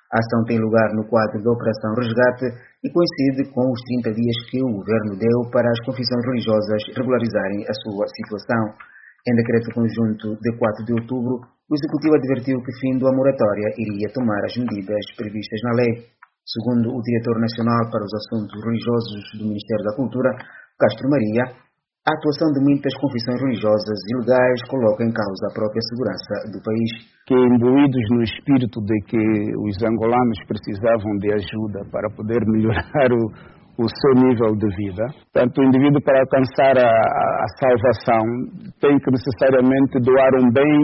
A ação tem lugar no quadro da Operação Resgate e coincide com os 30 dias que o governo deu para as confissões religiosas regularizarem a sua situação. Em decreto conjunto de 4 de outubro, o Executivo advertiu que, fim da moratória, iria tomar as medidas previstas na lei. Segundo o Diretor Nacional para os Assuntos Religiosos do Ministério da Cultura, Castro Maria, a atuação de muitas confissões religiosas ilegais coloca em causa a própria segurança do país. Que imbuídos no espírito de que os angolanos precisavam de ajuda para poder melhorar o seu nível de vida, tanto o indivíduo para alcançar a salvação tem que necessariamente doar um bem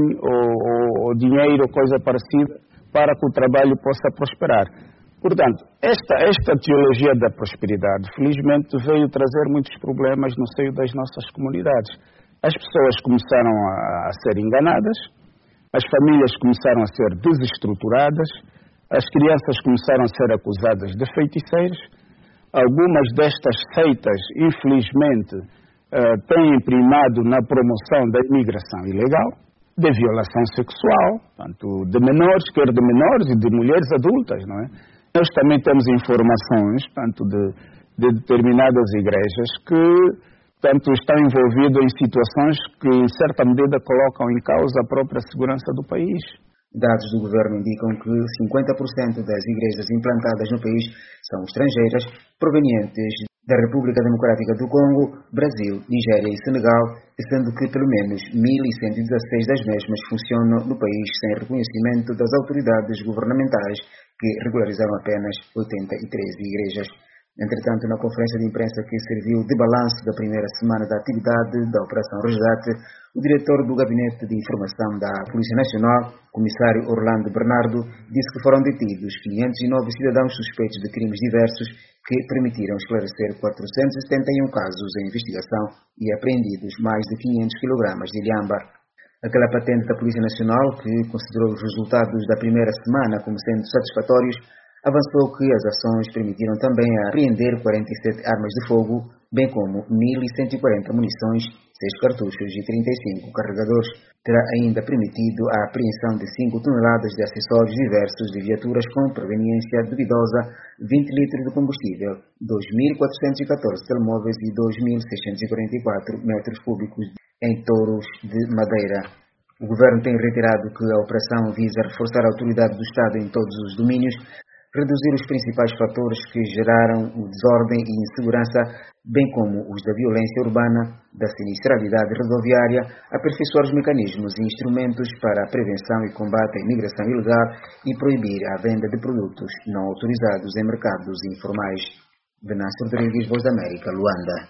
ou dinheiro ou coisa parecida para que o trabalho possa prosperar. Portanto, esta teologia da prosperidade, felizmente, veio trazer muitos problemas no seio das nossas comunidades. As pessoas começaram a ser enganadas, as famílias começaram a ser desestruturadas, as crianças começaram a ser acusadas de feiticeiros. Algumas destas seitas, infelizmente, têm primado na promoção da imigração ilegal, de violação sexual, tanto de menores, quer de menores e de mulheres adultas, não é? Nós também temos informações, tanto de determinadas igrejas, que tanto estão envolvidas em situações que, em certa medida, colocam em causa a própria segurança do país. Dados do governo indicam que 50% das igrejas implantadas no país são estrangeiras, provenientes da República Democrática do Congo, Brasil, Nigéria e Senegal, sendo que pelo menos 1.116 das mesmas funcionam no país sem reconhecimento das autoridades governamentais, que regularizaram apenas 83 igrejas. Entretanto, na conferência de imprensa que serviu de balanço da primeira semana da atividade da Operação Resgate, o diretor do Gabinete de Informação da Polícia Nacional, comissário Orlando Bernardo, disse que foram detidos 509 cidadãos suspeitos de crimes diversos que permitiram esclarecer 471 casos em investigação e apreendidos mais de 500 kg de ilhamba. Aquela patente da Polícia Nacional, que considerou os resultados da primeira semana como sendo satisfatórios, avançou que as ações permitiram também apreender 47 armas de fogo, bem como 1.140 munições, 6 cartuchos e 35 carregadores. Terá ainda permitido a apreensão de 5 toneladas de acessórios diversos de viaturas com proveniência duvidosa, 20 litros de combustível, 2.414 telemóveis e 2.644 metros cúbicos em touros de madeira. O governo tem reiterado que a operação visa reforçar a autoridade do Estado em todos os domínios, reduzir os principais fatores que geraram o desordem e insegurança, bem como os da violência urbana, da sinistralidade rodoviária, aperfeiçoar os mecanismos e instrumentos para a prevenção e combate à imigração ilegal e proibir a venda de produtos não autorizados em mercados informais. Venâncio Rodrigues, Voz da América, Luanda.